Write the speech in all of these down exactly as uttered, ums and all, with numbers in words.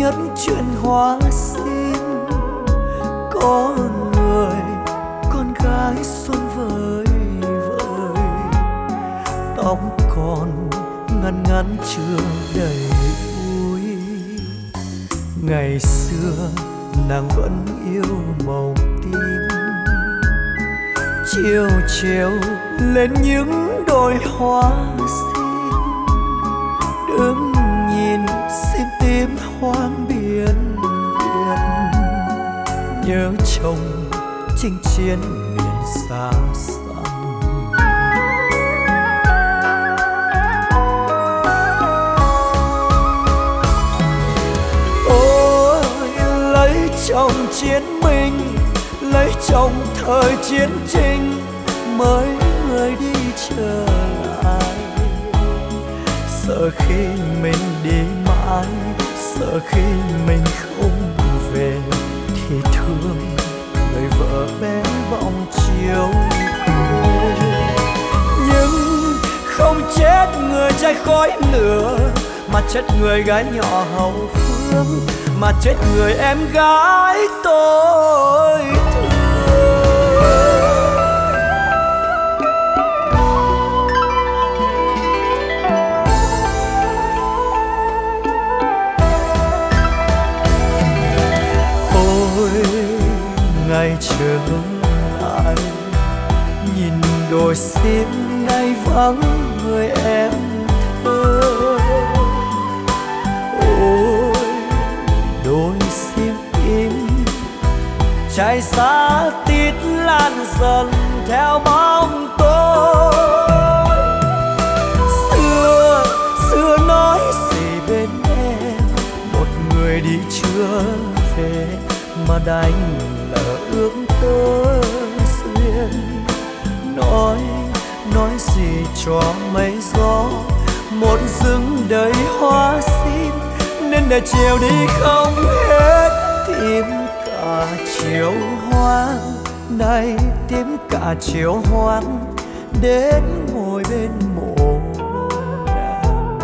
nhất chuyện hoa sim. Có người con gái xuân vời vời, tóc còn ngăn ngắn chưa đầy bụi. Ngày xưa nàng vẫn yêu màu tím, chiều chiều lên những đồi hoa xinh, đứng nhìn xin tím hoang biển biển, nhớ chồng chinh chiến miền xa xăm. Ôi lấy chồng chiến binh, lấy chồng thời chiến tranh, mới người đi trở lại. Sợ khi mình đi mãi, sợ khi mình không về, thì thương người vợ bé bỏng chiều quê. Nhưng không chết người trai khói lửa, mà chết người gái nhỏ hậu phương, mà chết người em gái tôi thương. Ngày trở lại, nhìn đồi sim nay vắng người em thơ. Ôi đồi sim im, trái xa tít lan dần theo bóng tôi. Xưa xưa nói gì bên em, một người đi chưa về, mà đành lỡ ước tơ duyên. Nói nói gì cho mây gió, một rừng đầy hoa sim, nên để chiều đi không hết, tìm cả chiều hoang. Này tìm cả chiều hoang, đến ngồi bên mộ nàng.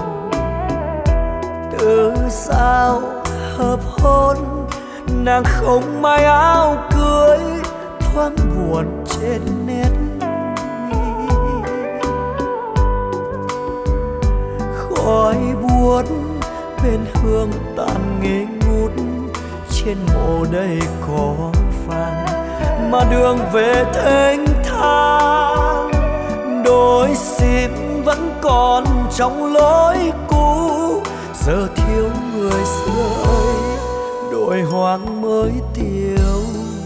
Từ sao hợp hôn, nàng không may áo cưới, thoáng buồn trên nét mi. Khói buốt bên hương tàn nghi ngút, trên mộ đây có vàng, mà đường về thênh thang. Đôi sim vẫn còn trong lối cũ, giờ thiếu người xưa ấy, đồi hoang mới tiêu.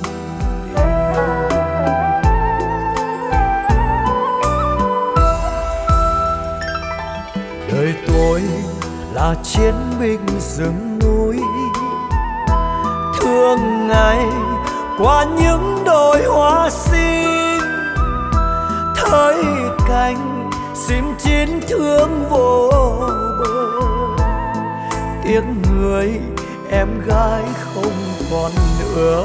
Đời tôi là chiến binh rừng núi, thương ngày qua những đồi hoa sim, thấy cành sim chín thương vô bờ. Tiếng người em gái không còn nữa,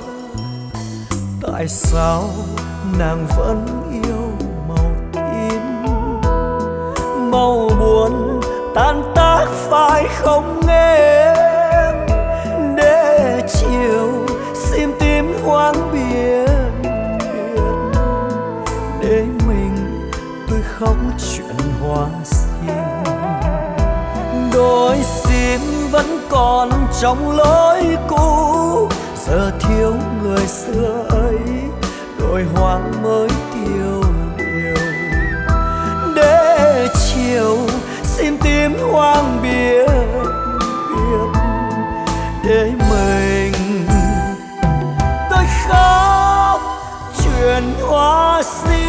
tại sao nàng vẫn yêu màu tím? Màu buồn tan tác phải không em, để chiều sim tím hoang biển biển, để mình tôi khóc chuyện hoa sim. Đôi sim vẫn còn trong lối cũ, giờ thiếu người xưa ấy, đồi hoang mới tiêu điều. Để chiều sim tím hoang biển biển, để mình tôi khóc chuyện hoa sim.